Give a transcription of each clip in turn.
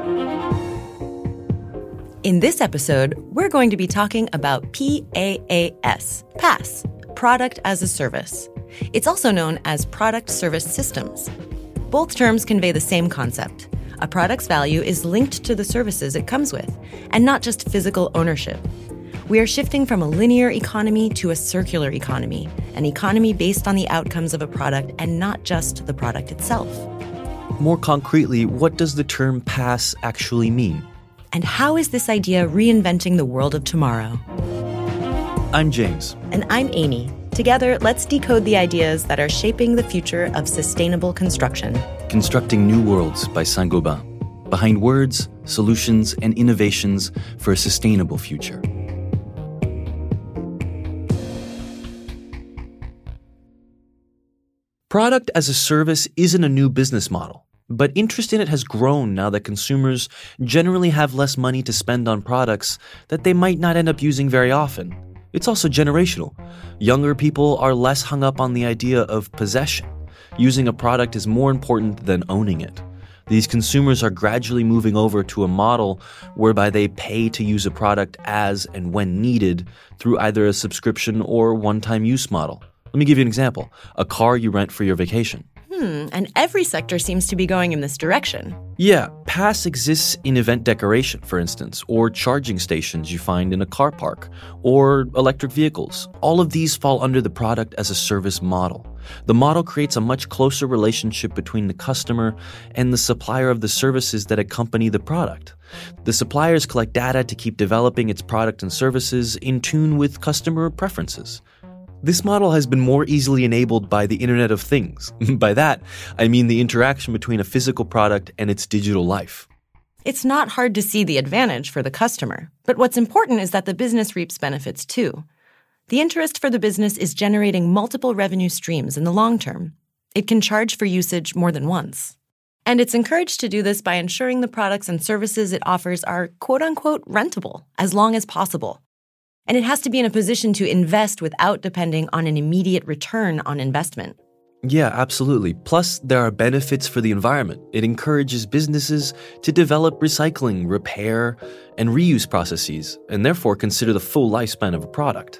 In this episode, we're going to be talking about PaaS, PaaS, Product as a Service. It's also known as Product Service Systems. Both terms convey the same concept. A product's value is linked to the services it comes with, and not just physical ownership. We are shifting from a linear economy to a circular economy, an economy based on the outcomes of a product and not just the product itself. More concretely, what does the term PaaS actually mean? And how is this idea reinventing the world of tomorrow? I'm James. And I'm Amy. Together, let's decode the ideas that are shaping the future of sustainable construction. Constructing New Worlds by Saint-Gobain. Behind words, solutions, and innovations for a sustainable future. Product as a service isn't a new business model, but interest in it has grown now that consumers generally have less money to spend on products that they might not end up using very often. It's also generational. Younger people are less hung up on the idea of possession. Using a product is more important than owning it. These consumers are gradually moving over to a model whereby they pay to use a product as and when needed through either a subscription or one-time use model. Let me give you an example. A car you rent for your vacation. And every sector seems to be going in this direction. Yeah, PaaS exists in event decoration, for instance, or charging stations you find in a car park, or electric vehicles. All of these fall under the product as a service model. The model creates a much closer relationship between the customer and the supplier of the services that accompany the product. The suppliers collect data to keep developing its product and services in tune with customer preferences. This model has been more easily enabled by the Internet of Things. By that, I mean the interaction between a physical product and its digital life. It's not hard to see the advantage for the customer, but what's important is that the business reaps benefits too. The interest for the business is generating multiple revenue streams in the long term. It can charge for usage more than once. And it's encouraged to do this by ensuring the products and services it offers are quote-unquote rentable as long as possible. And it has to be in a position to invest without depending on an immediate return on investment. Yeah, absolutely. Plus, there are benefits for the environment. It encourages businesses to develop recycling, repair, and reuse processes, and therefore consider the full lifespan of a product.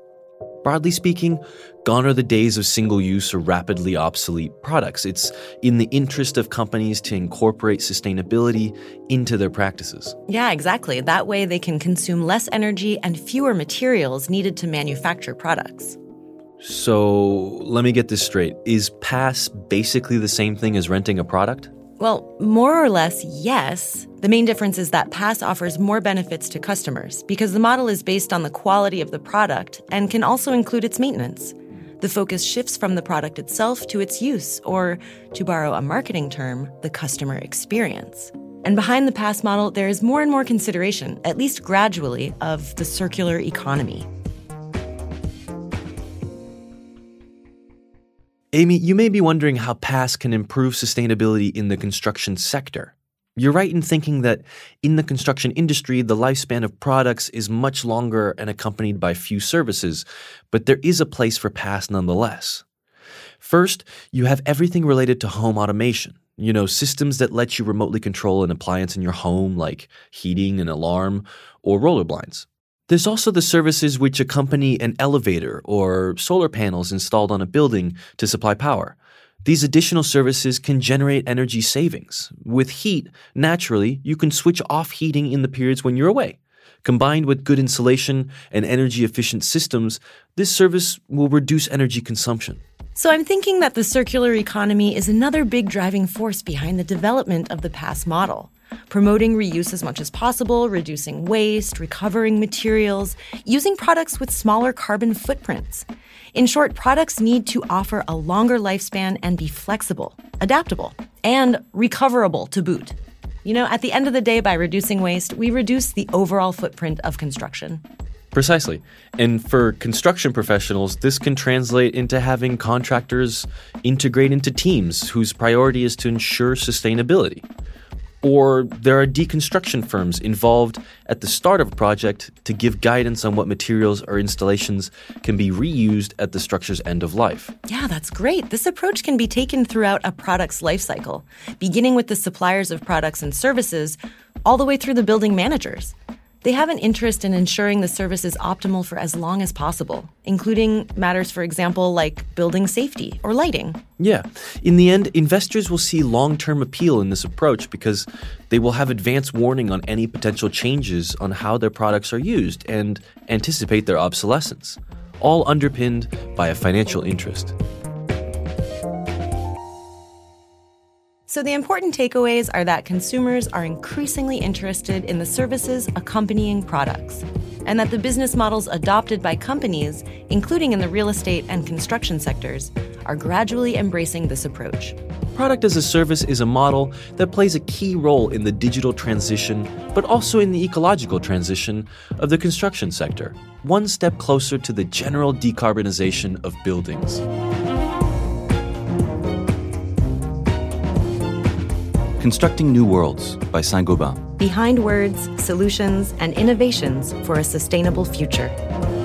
Broadly speaking, gone are the days of single-use or rapidly obsolete products. It's in the interest of companies to incorporate sustainability into their practices. Yeah, exactly. That way they can consume less energy and fewer materials needed to manufacture products. So, let me get this straight. Is PaaS basically the same thing as renting a product? Well, more or less, yes. The main difference is that PaaS offers more benefits to customers because the model is based on the quality of the product and can also include its maintenance. The focus shifts from the product itself to its use, or, to borrow a marketing term, the customer experience. And behind the PaaS model, there is more and more consideration, at least gradually, of the circular economy. Amy, you may be wondering how PaaS can improve sustainability in the construction sector. You're right in thinking that in the construction industry, the lifespan of products is much longer and accompanied by few services, but there is a place for PaaS nonetheless. First, you have everything related to home automation. Systems that let you remotely control an appliance in your home, like heating, an alarm, or roller blinds. There's also the services which accompany an elevator or solar panels installed on a building to supply power. These additional services can generate energy savings. With heat, naturally, you can switch off heating in the periods when you're away. Combined with good insulation and energy-efficient systems, this service will reduce energy consumption. So I'm thinking that the circular economy is another big driving force behind the development of the PaaS model. Promoting reuse as much as possible, reducing waste, recovering materials, using products with smaller carbon footprints. In short, products need to offer a longer lifespan and be flexible, adaptable, and recoverable to boot. At the end of the day, by reducing waste, we reduce the overall footprint of construction. Precisely. And for construction professionals, this can translate into having contractors integrate into teams whose priority is to ensure sustainability. Or there are deconstruction firms involved at the start of a project to give guidance on what materials or installations can be reused at the structure's end of life. Yeah, that's great. This approach can be taken throughout a product's life cycle, beginning with the suppliers of products and services, all the way through the building managers. They have an interest in ensuring the service is optimal for as long as possible, including matters, for example, like building safety or lighting. Yeah. In the end, investors will see long-term appeal in this approach because they will have advance warning on any potential changes on how their products are used and anticipate their obsolescence, all underpinned by a financial interest. So the important takeaways are that consumers are increasingly interested in the services accompanying products, and that the business models adopted by companies, including in the real estate and construction sectors, are gradually embracing this approach. Product as a service is a model that plays a key role in the digital transition, but also in the ecological transition of the construction sector, one step closer to the general decarbonization of buildings. Constructing New Worlds by Saint-Gobain. Behind words, solutions, and innovations for a sustainable future.